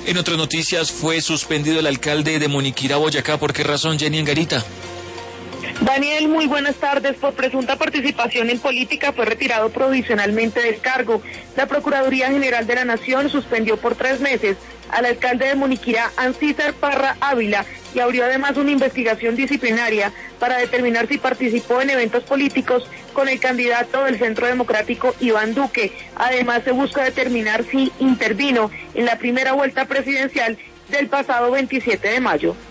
En otras noticias, fue suspendido el alcalde de Moniquirá, Boyacá. ¿Por qué razón, Jenny Angarita? Daniel, muy buenas tardes. Por presunta participación en política fue retirado provisionalmente del cargo. La Procuraduría General de la Nación suspendió por 3 meses al alcalde de Moniquirá, Ancísar Parra Ávila, y abrió además una investigación disciplinaria para determinar si participó en eventos políticos con el candidato del Centro Democrático, Iván Duque. Además, se busca determinar si intervino en la primera vuelta presidencial del pasado 27 de mayo.